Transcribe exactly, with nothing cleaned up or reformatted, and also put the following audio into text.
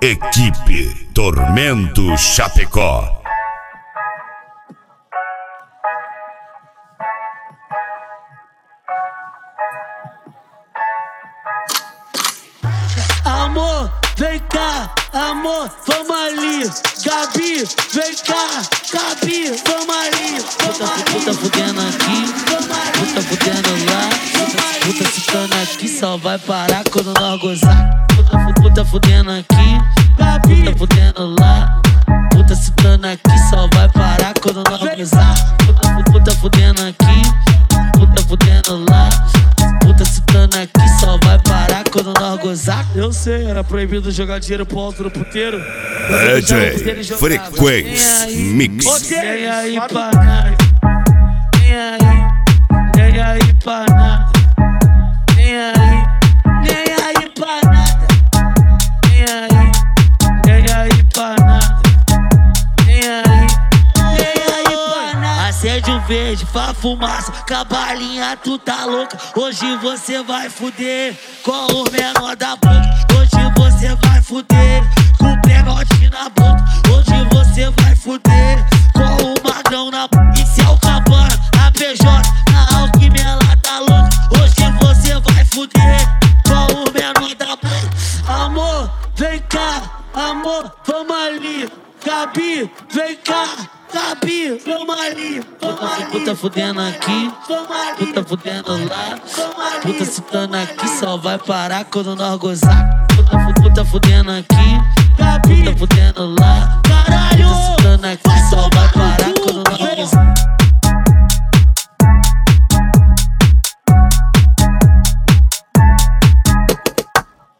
Equipe Tormento Chapecó. Amor, vem cá, amor, vamos ali. Gabi, vem cá, Gabi, vamos ali. Puta, puta fudendo aqui, puta fudendo lá. Puta, puta ficando aqui, só vai parar quando nós gozar. Puta, puta fudendo aqui, puta fudendo lá. Puta ficando aqui, só vai parar quando nós gozar. Puta, puta fudendo aqui, puta fudendo lá. Puta ficando aqui, só vai parar quando nós gozar. Eu sei, era proibido jogar dinheiro pro alto do puteiro. D J Frequência Mix. Nem aí pra nada, nem aí, nem aí pra nada, nem aí, nem aí pra nada, nem aí, nem aí pra nada, nem aí, nem aí pra nada. Acende o verde, faz fumaça, com a balinha tu tá louca. Hoje você vai fuder com o menor da boca. Hoje você vai fuder com o pegote na boca. Hoje você vai fuder com o magrão na boca. Isso é o Cabana, a P J, a Alckmin, ela tá louca. Hoje você vai fuder com o menor da boca. Amor, vem cá, amor, vamos ali. Gabi, vem cá, Gabi, vamos ali. Puta, puta fudendo aqui, puta fudendo lá. Puta citando aqui, só vai parar quando nós gozar. Puta, puta fudendo aqui, puta fudendo lá. Puta citando aqui, só vai parar.